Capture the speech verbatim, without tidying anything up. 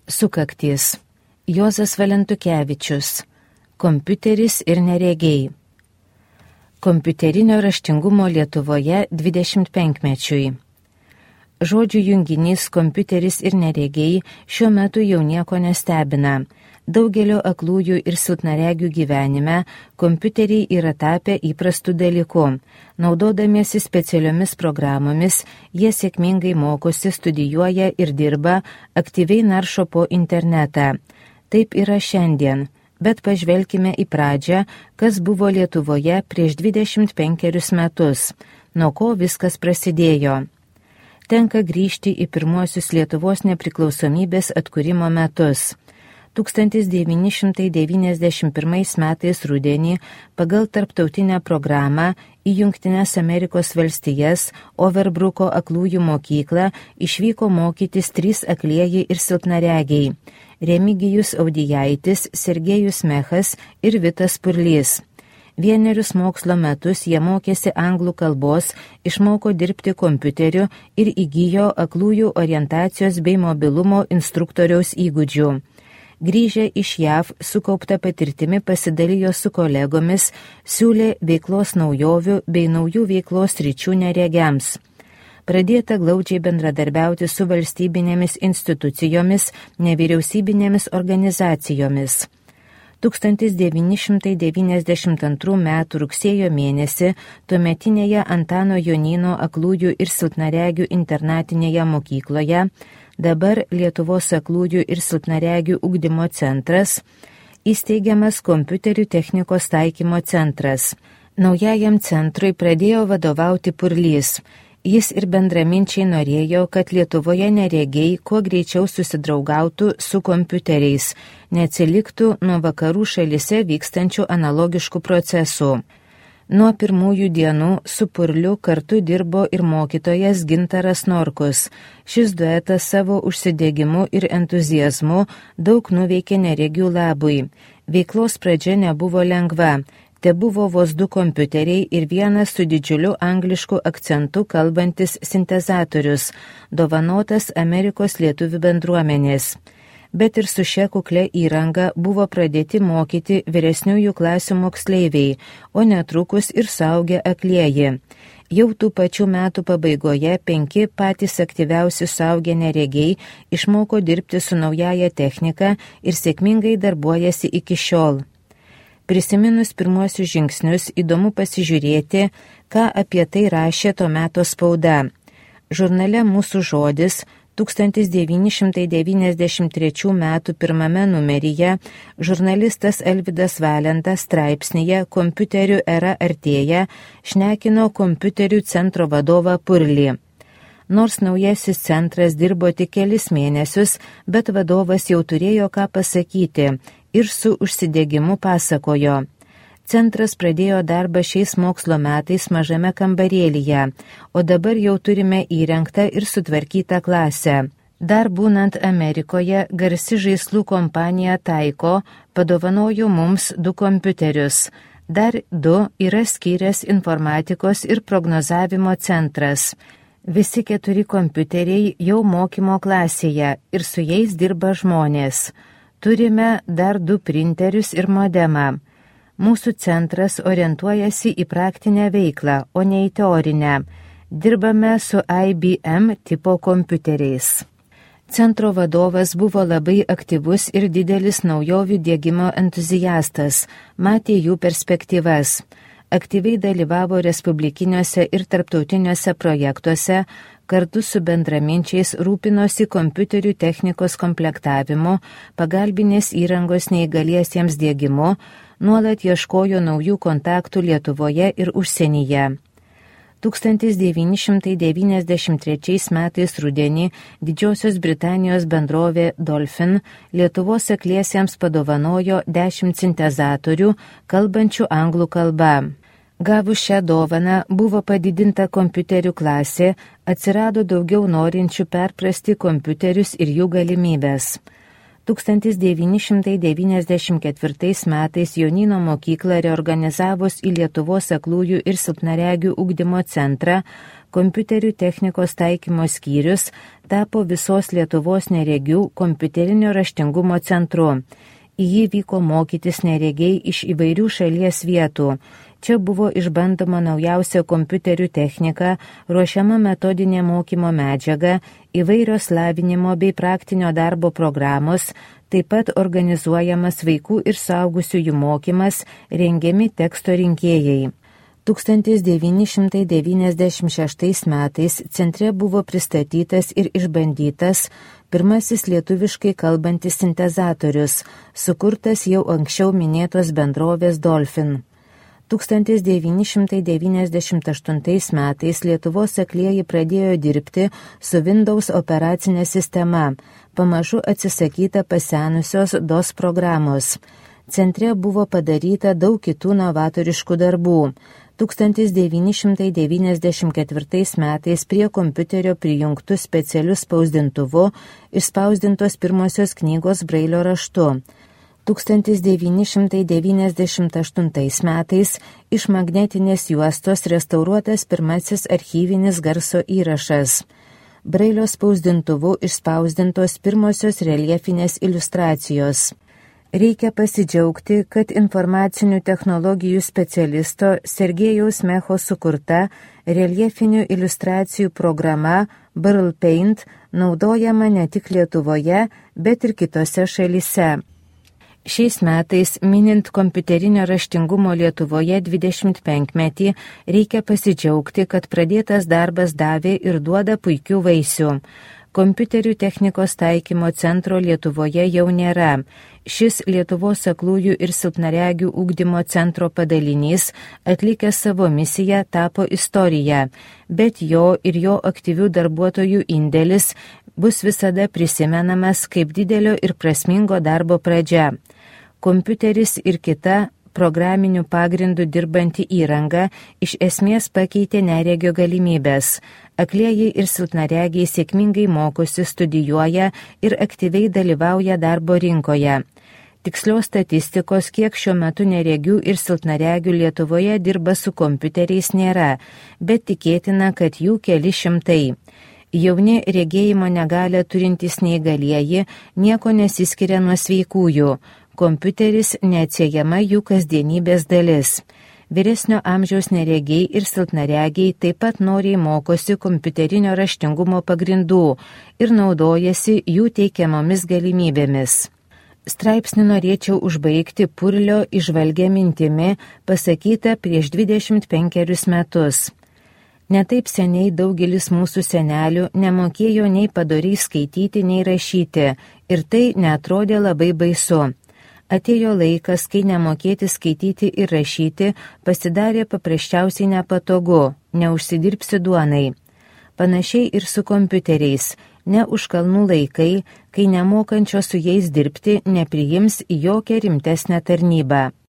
Sukaktys. Juozas Valentukevičius. Kompiuteris ir neregiai. Kompiuterinio raštingumo Lietuvoje dvidešimtpenkmečiui. Žodžių junginys kompiuteris ir neregiai šiuo metu jau nieko nestebina. Daugelio aklųjų ir silpnaregių gyvenime kompiuteriai yra tapę įprastų dalykų. Naudodamiesi specialiomis programomis, jie sėkmingai mokosi, studijuoja ir dirba, aktyviai naršo po internetą. Taip yra šiandien, bet pažvelkime į pradžią, kas buvo Lietuvoje prieš dvidešimt penkerius metus, nuo ko viskas prasidėjo. Tenka grįžti į pirmuosius Lietuvos nepriklausomybės atkūrimo metus. tūkstantis devyni šimtai devyniasdešimt pirmais metais rudenį pagal tarptautinę programą į Jungtines Amerikos valstijas Overbruko aklųjų mokyklą išvyko mokytis trys aklieji ir silpnaregiai – Remigijus Audijaitis, Sergejus Mechas ir Vitas Purlys. Vienerius mokslo metus jie mokėsi anglų kalbos, išmoko dirbti kompiuteriu ir įgijo aklųjų orientacijos bei mobilumo instruktoriaus įgūdžių. Grįžę iš J A V sukauptą patirtimi pasidalijo su kolegomis, siūlė veiklos naujovių bei naujų veiklos ryčių neregiams. Pradėta glaudžiai bendradarbiauti su valstybinėmis institucijomis, nevyriausybinėmis organizacijomis. tūkstantis devyni šimtai devyniasdešimt antrų metų rugsėjo mėnesį tuometinėje Antano Jonyno aklųjų ir silpnaregių internatinėje mokykloje, dabar Lietuvos aklųjų ir silpnaregių ugdymo centras, įsteigiamas kompiuterių technikos taikymo centras. Naujajam centrui pradėjo vadovauti Purlys. Jis ir bendraminčiai norėjo, kad Lietuvoje neregiai kuo greičiau susidraugautų su kompiuteriais, neatsiliktų nuo vakarų šalyse vykstančių analogiškų procesų. Nuo pirmųjų dienų su Purliu kartu dirbo ir mokytojas Gintaras Norkus. Šis duetas savo užsidegimu ir entuziazmu daug nuveikė neregių labui. Veiklos pradžia nebuvo lengva. Te buvo vos du kompiuteriai ir vienas su didžiuliu anglišku akcentu kalbantis sintezatorius, dovanotas Amerikos lietuvių bendruomenės. Bet ir su šia kuklia įranga buvo pradėti mokyti vyresniųjų klasių moksleiviai, o netrukus ir suaugę aklieji. Jau tų pačių metų pabaigoje penki patys aktyviausi suaugę neregiai išmoko dirbti su naujaja technika ir sėkmingai darbuojasi iki šiol. Prisiminus pirmuosius žingsnius, įdomu pasižiūrėti, ką apie tai rašė to meto spauda. Žurnale Mūsų žodis tūkstantis devyni šimtai devyniasdešimt trečių metų pirmame numeryje žurnalistas Alvydas Valentas straipsnyje Kompiuterių era artėja šnekino kompiuterių centro vadovą Purlį. Nors naujasis centras dirbo tik kelis mėnesius, bet vadovas jau turėjo ką pasakyti ir su užsidegimu pasakojo. Centras pradėjo darbą šiais mokslo metais mažame kambarėlyje, o dabar jau turime įrengtą ir sutvarkytą klasę. Dar būnant Amerikoje, garsi žaislų kompanija Taiko padovanojo mums du kompiuterius. Dar du yra skyręs informatikos ir prognozavimo centras. Visi keturi kompiuteriai jau mokymo klasėje ir su jais dirba žmonės. Turime dar du printerius ir modemą. Mūsų centras orientuojasi į praktinę veiklą, o ne į teorinę. Dirbame su I B M tipo kompiuteriais. Centro vadovas buvo labai aktyvus ir didelis naujovių diegimo entuziastas, matė jų perspektyvas. Aktyviai dalyvavo respublikiniuose ir tarptautiniuose projektuose, kartu su bendraminčiais rūpinosi kompiuterių technikos komplektavimu, pagalbinės įrangos neįgaliesiems diegimu, nuolat ieškojo naujų kontaktų Lietuvoje ir užsienyje. tūkstantis devyni šimtai devyniasdešimt trečiais metais rudenį Didžiosios Britanijos bendrovė Dolphin Lietuvos akliesiems padovanojo dešimt sintezatorių, kalbančių anglų kalba. Gavus šią dovaną buvo padidinta kompiuterių klasė, atsirado daugiau norinčių perprasti kompiuterius ir jų galimybės. tūkstantis devyni šimtai devyniasdešimt ketvirtais metais Jonyno mokyklą reorganizavus į Lietuvos aklųjų ir silpnaregių ugdymo centrą, kompiuterių technikos taikymo skyrius tapo visos Lietuvos neregių kompiuterinio raštingumo centru. Į jį vyko mokytis neregiai iš įvairių šalies vietų. Čia buvo išbandoma naujausia kompiuterių technika, ruošiama metodinė mokymo medžiaga, įvairios lavinimo bei praktinio darbo programos, taip pat organizuojamas vaikų ir suaugusiųjų mokymas, rengiami teksto rinkėjai. tūkstantis devyni šimtai devyniasdešimt šeštais metais centre buvo pristatytas ir išbandytas pirmasis lietuviškai kalbantis sintezatorius, sukurtas jau anksčiau minėtos bendrovės Dolphin. tūkstantis devyni šimtai devyniasdešimt aštuntais metais Lietuvos aklieji pradėjo dirbti su Windows operacinė sistema, pamažu atsisakyta pasenusios DOS programos. Centre buvo padaryta daug kitų novatoriškų darbų. tūkstantis devyni šimtai devyniasdešimt ketvirtais metais prie kompiuterio prijungtų specialiu spausdintuvu išspausdintos pirmosios knygos brailio raštu. tūkstantis devyni šimtai devyniasdešimt aštuntais metais iš magnetinės juostos restauruotas pirmasis archyvinis garso įrašas. Brailio spausdintuvu išspausdintos pirmosios reljefinės iliustracijos. Reikia pasidžiaugti, kad informacinių technologijų specialisto Sergejaus Mecho sukurta reljefinių iliustracijų programa Braille Paint naudojama ne tik Lietuvoje, bet ir kitose šalyse. Šiais metais, minint kompiuterinio raštingumo Lietuvoje dvidešimt penkmetį, reikia pasidžiaugti, kad pradėtas darbas davė ir duoda puikių vaisių. Kompiuterių technikos taikymo centro Lietuvoje jau nėra. Šis Lietuvos aklųjų ir silpnaregių ugdymo centro padalinys, atlikęs savo misiją, tapo istorija, bet jo ir jo aktyvių darbuotojų indėlis bus visada prisimenamas kaip didelio ir prasmingo darbo pradžia. Kompiuteris ir kita programinių pagrindų dirbanti įranga iš esmės pakeitė neregio galimybės. Aklieji ir silpnaregiai sėkmingai mokosi, studijuoja ir aktyviai dalyvauja darbo rinkoje. Tikslios statistikos, kiek šiuo metu neregių ir silpnaregių Lietuvoje dirba su kompiuteriais nėra, bet tikėtina, kad jų keli šimtai. Jauni regėjimo negalę turintys neįgalieji nieko nesiskiria nuo sveikųjų. Kompiuteris neatsiejama jų kasdienybės dalis. Vyresnio amžiaus neregiai ir silpnaregiai taip pat noriai mokosi kompiuterinio raštingumo pagrindų ir naudojasi jų teikiamomis galimybėmis. Straipsnį norėčiau užbaigti Purlio įžvalgia mintimi, pasakyta prieš dvidešimt penkerius metus. Netaip seniai daugelis mūsų senelių nemokėjo nei padoriai skaityti, nei rašyti, ir tai neatrodė labai baisu. Atėjo laikas, kai nemokėti skaityti ir rašyti pasidarė paprasčiausiai nepatogu, neužsidirbsi duonai. Panašiai ir su kompiuteriais, ne už kalnų laikai, kai nemokančio su jais dirbti nepriims į jokią rimtesnę tarnybą.